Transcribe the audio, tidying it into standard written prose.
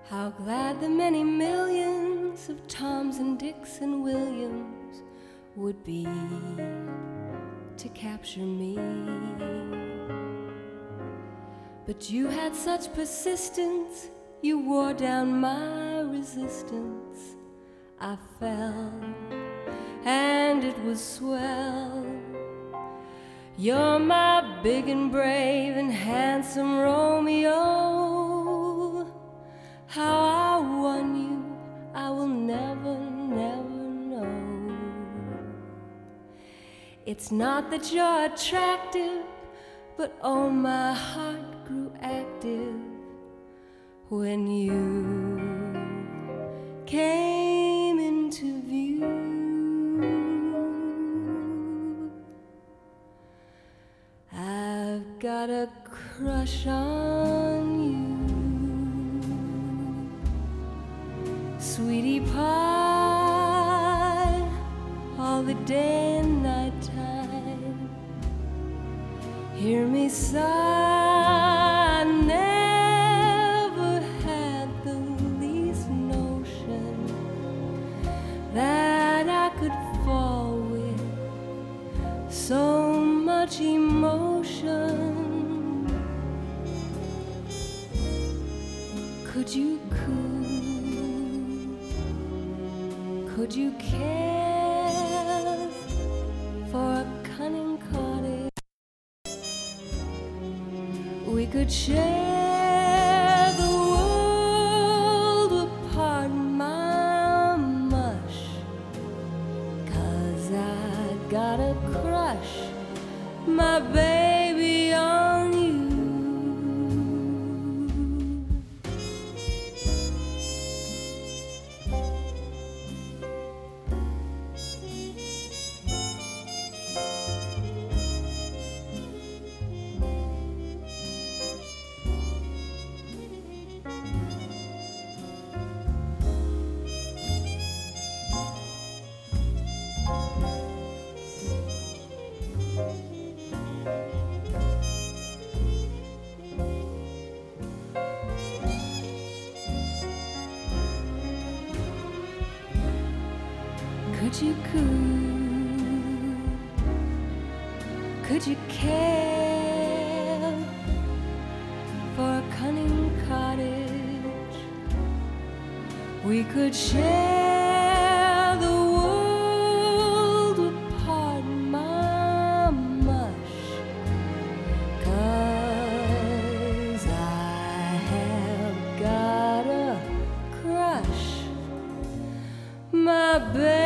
How glad the many millions of Toms and Dicks and Williams would be to capture me. But you had such persistence, you wore down my resistance. I fell, and it was swell. You're my big and brave and handsome Romeo. How I won you, I will never, never know. It's not that you're attractive, but oh, my heart grew active when you came into view. I've got a crush on you, sweetie pie, all the day and night time. Hear me sigh, I never had the least notion that I could fall with so much emotion. Could you could you care for a cunning cottage? We could share the world apart, my mush, 'cause I got a crush, my baby, on you. Could you care for a cunning cottage? We could share the world apart, my mush, 'cause I have got a crush, my baby.